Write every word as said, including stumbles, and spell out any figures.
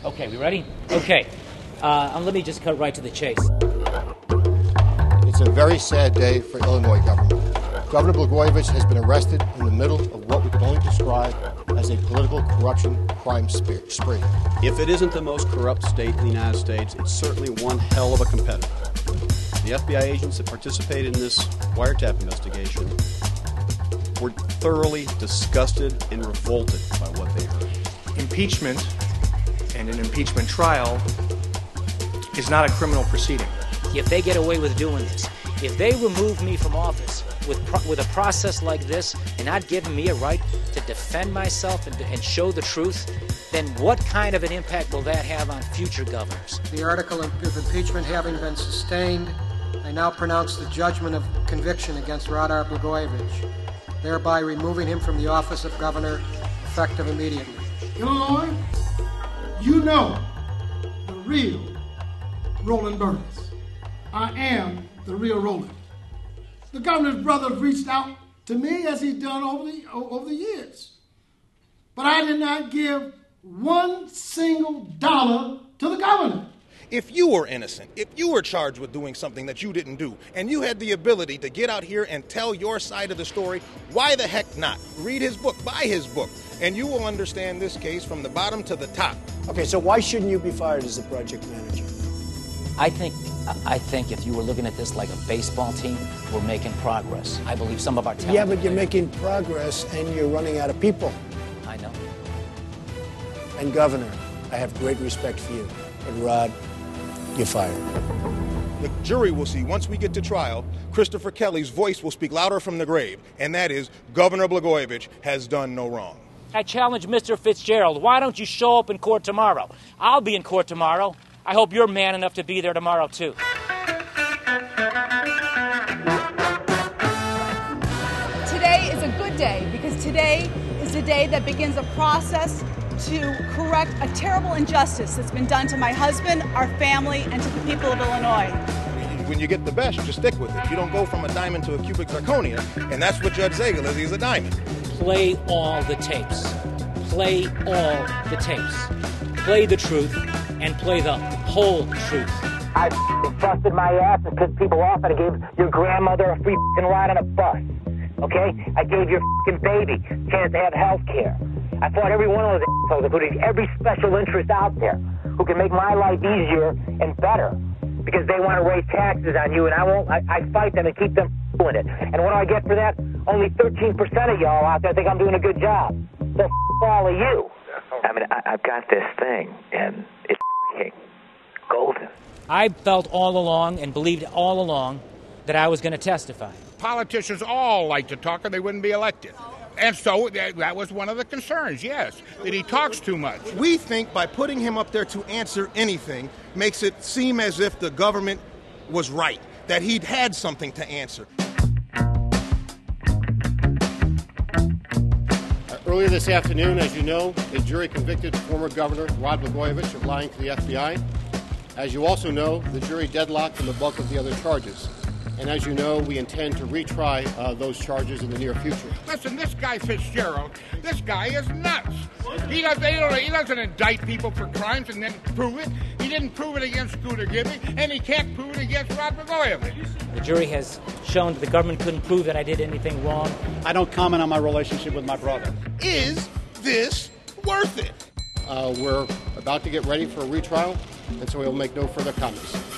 Okay, we ready? Okay. Uh, let me just cut right to the chase. It's a very sad day for Illinois government. Governor Blagojevich has been arrested in the middle of what we can only describe as a political corruption crime spree. If it isn't the most corrupt state in the United States, it's certainly one hell of a competitor. The F B I agents that participated in this wiretap investigation were thoroughly disgusted and revolted by what they heard. Impeachment and an impeachment trial is not a criminal proceeding. If they get away with doing this, if they remove me from office with pro- with a process like this and not giving me a right to defend myself and, and show the truth, then what kind of an impact will that have on future governors? The article of impeachment having been sustained, I now pronounce the judgment of conviction against Radar Blagojevich, thereby removing him from the office of governor effective immediately. Illinois, you know the real Roland Burns. I am the real Roland. The governor's brother reached out to me as he's done over the, over the years. But I did not give one single dollar to the governor. If you were innocent, if you were charged with doing something that you didn't do, and you had the ability to get out here and tell your side of the story, why the heck not? Read his book, buy his book, and you will understand this case from the bottom to the top. Okay, so why shouldn't you be fired as the project manager? I think I think if you were looking at this like a baseball team, we're making progress. I believe some of our talent. Yeah, but you're making progress and you're running out of people. I know. And Governor, I have great respect for you. But Rod, you're fired. The jury will see once we get to trial, Christopher Kelly's voice will speak louder from the grave, and that is Governor Blagojevich has done no wrong. I challenge Mister Fitzgerald. Why don't you show up in court tomorrow? I'll be in court tomorrow. I hope you're man enough to be there tomorrow, too. Today is a good day because today is the day that begins a process to correct a terrible injustice that's been done to my husband, our family, and to the people of Illinois. When you get the best, you just stick with it. You don't go from a diamond to a cubic zirconia, and that's what Judge Zagel is. He's a diamond. Play all the tapes. Play all the tapes. Play the truth and play the whole truth. I busted my ass and pissed people off, and I gave your grandmother a free ride on a bus. Okay? I gave your baby a chance to have health care. I fought every one of those assholes, including every special interest out there who can make my life easier and better because they want to raise taxes on you, and I won't. I, I fight them and keep them doing it. And what do I get for that? Only thirteen percent of y'all out there think I'm doing a good job. So f*** all of you. I mean, I, I've got this thing, and it's f***ing golden. I felt all along and believed all along that I was going to testify. Politicians all like to talk or they wouldn't be elected. And so that, that was one of the concerns, yes, that he talks too much. We think by putting him up there to answer anything makes it seem as if the government was right, that he'd had something to answer. Earlier this afternoon, as you know, a jury convicted former Governor Rod Blagojevich of lying to the F B I. As you also know, the jury deadlocked on the bulk of the other charges. And as you know, we intend to retry uh, those charges in the near future. Listen, this guy Fitzgerald, this guy is nuts. He, does, he doesn't indict people for crimes and then prove it. He didn't prove it against Scooter Gibby, and he can't prove it against Rod Blagojevich. The jury has shown that the government couldn't prove that I did anything wrong. I don't comment on my relationship with my brother. Is this worth it? Uh, we're about to get ready for a retrial, and so we'll make no further comments.